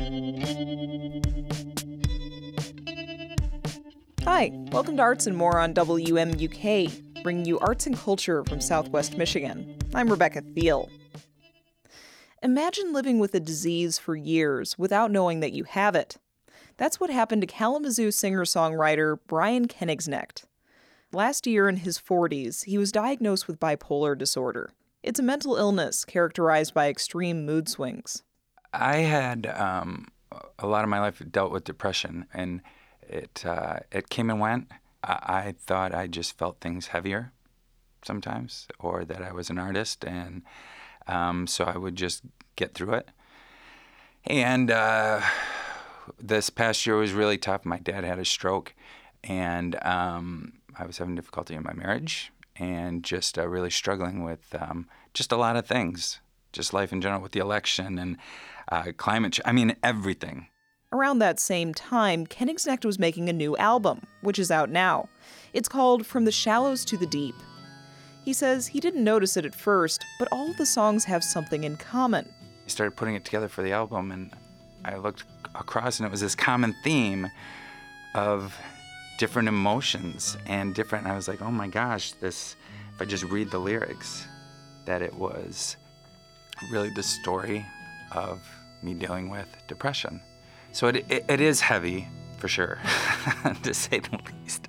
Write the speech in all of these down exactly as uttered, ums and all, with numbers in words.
Hi, welcome to Arts and More on W M U K, bringing you arts and culture from Southwest Michigan. I'm Rebecca Thiel. Imagine living with a disease for years without knowing that you have it. That's what happened to Kalamazoo singer-songwriter Brian Kenigsnecht. Last year in his forties, he was diagnosed with bipolar disorder. It's a mental illness characterized by extreme mood swings. I had um, a lot of my life dealt with depression, and it uh, it came and went. I, I thought I just felt things heavier sometimes, or that I was an artist, and um, so I would just get through it. And uh, this past year was really tough. My dad had a stroke, and um, I was having difficulty in my marriage, and just uh, really struggling with um, just a lot of things, just life in general, with the election and uh, climate change. I mean, everything. Around that same time, Kenigsnecht was making a new album, which is out now. It's called From the Shallows to the Deep. He says he didn't notice it at first, but all the songs have something in common. I started putting it together for the album, and I looked across, and it was this common theme of different emotions and different, and I was like, oh my gosh, this, if I just read the lyrics, that it was really the story of me dealing with depression. So it, it, it is heavy, for sure, to say the least.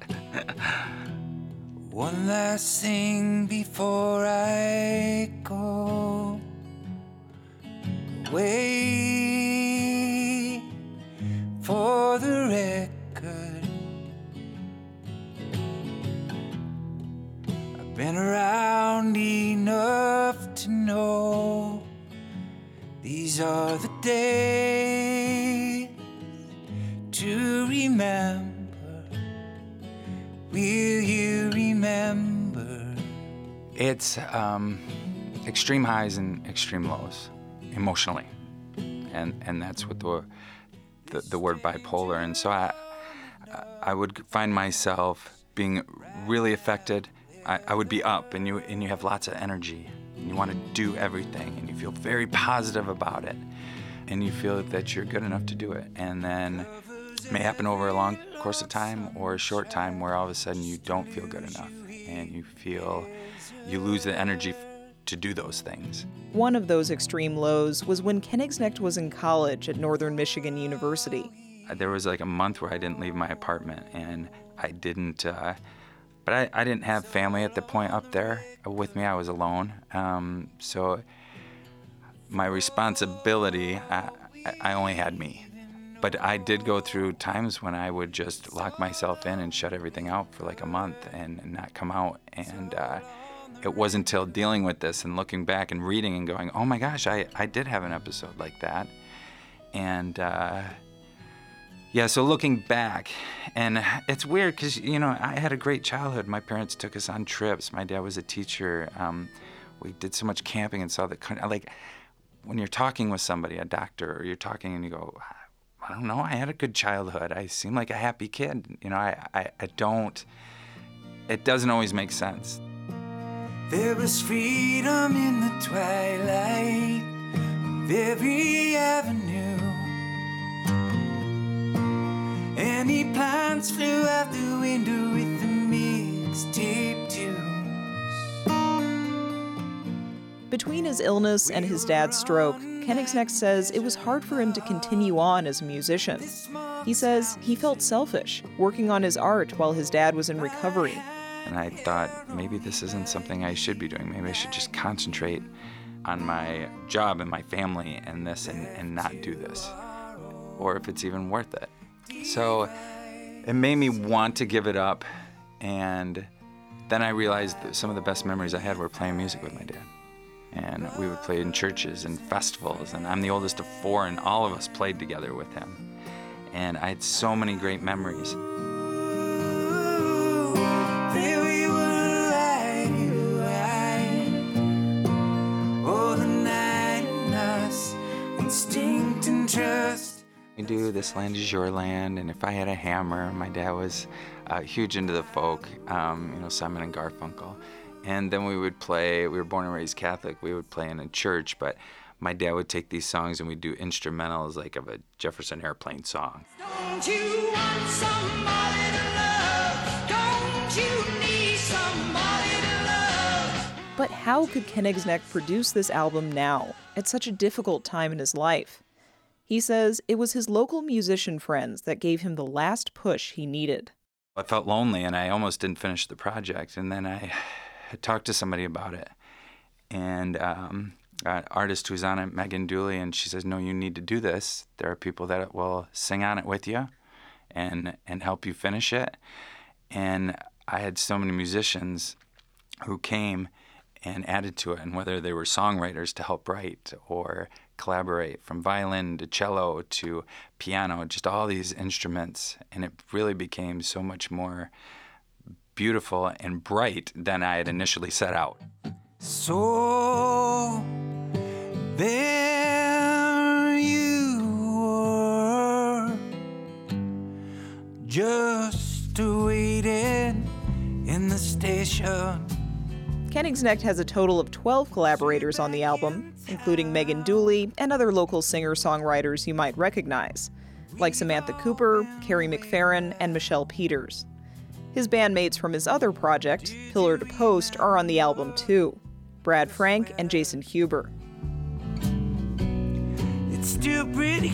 One last thing before I go away for the record. I've been around enough to know these are the days to remember. Will you remember? It's um, extreme highs and extreme lows, emotionally, and and that's what the the, the word bipolar. And so I I would find myself being really affected. I, I would be up, and you and you have lots of energy, and you want to do everything, and you feel very positive about it, and you feel that you're good enough to do it, and then it may happen over a long course of time or a short time where all of a sudden you don't feel good enough, and you feel you lose the energy to do those things. One of those extreme lows was when Kenigsnecht was in college at Northern Michigan University. There was like a month where I didn't leave my apartment, and I didn't, uh, but I, I didn't have family at the point up there with me. I was alone. Um, so my responsibility, I, I only had me. But I did go through times when I would just lock myself in and shut everything out for like a month and, and not come out. And uh, it wasn't until dealing with this and looking back and reading and going, oh my gosh, I, I did have an episode like that. And uh, yeah, so looking back, and it's weird because, you know, I had a great childhood. My parents took us on trips. My dad was a teacher. Um, we did so much camping and saw the country. Like when you're talking with somebody, a doctor, or you're talking and you go, I don't know, I had a good childhood. I seem like a happy kid. You know, I, I, I don't, it doesn't always make sense. There was freedom in the twilight of every avenue. Any plants flew out the window with the mixtape tunes. Between his illness and his dad's stroke, Kenigsnecht says it was hard for him to continue on as a musician. He says he felt selfish, working on his art while his dad was in recovery. And I thought, maybe this isn't something I should be doing. Maybe I should just concentrate on my job and my family and this and, and not do this, or if it's even worth it. So it made me want to give it up, and then I realized that some of the best memories I had were playing music with my dad. And we would play in churches and festivals, and I'm the oldest of four, and all of us played together with him. And I had so many great memories. We do This Land Is Your Land, and If I Had a Hammer. My dad was uh, huge into the folk, um, you know, Simon and Garfunkel. And then we would play, we were born and raised Catholic, we would play in a church, but my dad would take these songs and we'd do instrumentals like of a Jefferson Airplane song. Don't you want somebody to love? Don't you need somebody to love? But how could Koenigsegg produce this album now, at such a difficult time in his life? He says it was his local musician friends that gave him the last push he needed. I felt lonely and I almost didn't finish the project. And then I had talked to somebody about it. And um, an artist who's on it, Megan Dooley, and she says, no, you need to do this. There are people that will sing on it with you and and help you finish it. And I had so many musicians who came and added to it, and whether they were songwriters to help write or collaborate, from violin to cello to piano, just all these instruments. And it really became so much more beautiful and bright than I had initially set out. So there you were, just waiting in the station. Koenigsegg has a total of twelve collaborators on the album, including Megan Dooley and other local singer-songwriters you might recognize, like Samantha Cooper, Carrie McFerrin, and Michelle Peters. His bandmates from his other project, Pillar to Post, are on the album too. Brad Frank and Jason Huber. It's still pretty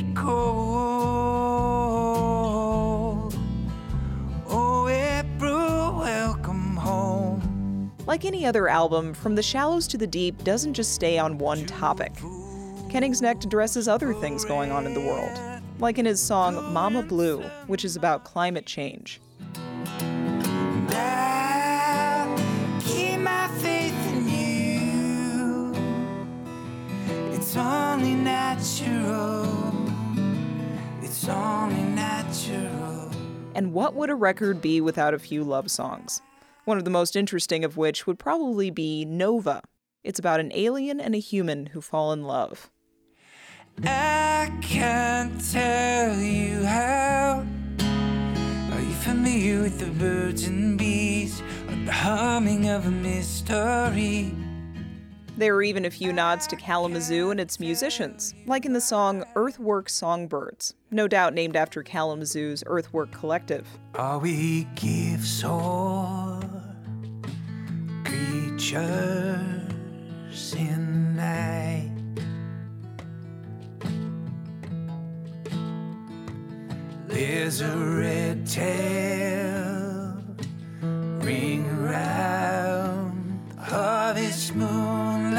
cold. Oh, April, welcome home. Like any other album, From the Shallows to the Deep doesn't just stay on one topic. Koenigsegg addresses other things going on in the world, like in his song Mama Blue, which is about climate change. And I'll keep my faith in you. It's only natural. It's only natural. And what would a record be without a few love songs? One of the most interesting of which would probably be Nova. It's about an alien and a human who fall in love. I can't tell you how. Are you familiar with the birds and bees, or the humming of a mystery? There are even a few nods to Kalamazoo and its musicians, like in the song Earthwork Songbirds, no doubt named after Kalamazoo's Earthwork Collective. Are we gifts or creatures in night? There's a red tail ring around the harvest moonlight.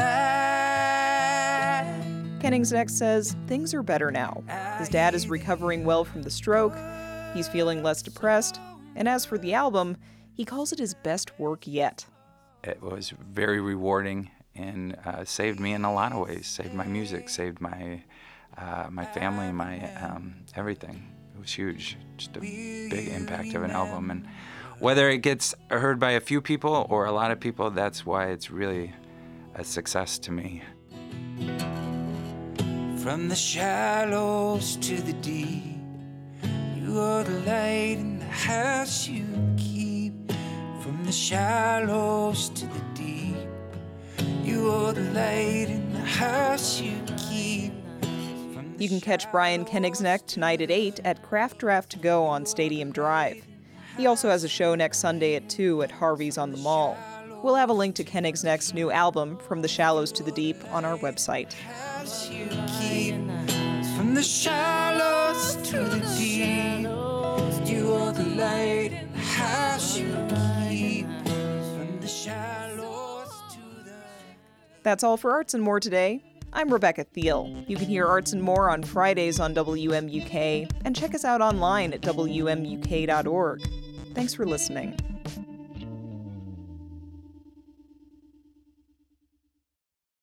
Koenigsegg says things are better now. His dad is recovering well from the stroke, he's feeling less depressed, and as for the album, he calls it his best work yet. It was very rewarding and uh, saved me in a lot of ways. Saved my music, saved my uh, my family, my um, everything. It was huge, just a big impact of an album. And whether it gets heard by a few people or a lot of people, that's why it's really a success to me. From the shallows to the deep, you are the light in the house you keep. From the shallows to the deep, you are the light in the house you keep. You can catch Brian Koenigsegg tonight at eight at Craft Draft to Go on Stadium Drive. He also has a show next Sunday at two at Harvey's on the Mall. We'll have a link to Koenigsegg's new album, From the Shallows to the Deep, on our website. You keep. From the shallows to the deep, you are the light in the house you keep. From the shallows to the... That's all for Arts and More today. I'm Rebecca Thiel. You can hear Arts and More on Fridays on W M U K, and check us out online at W M U K dot org. Thanks for listening.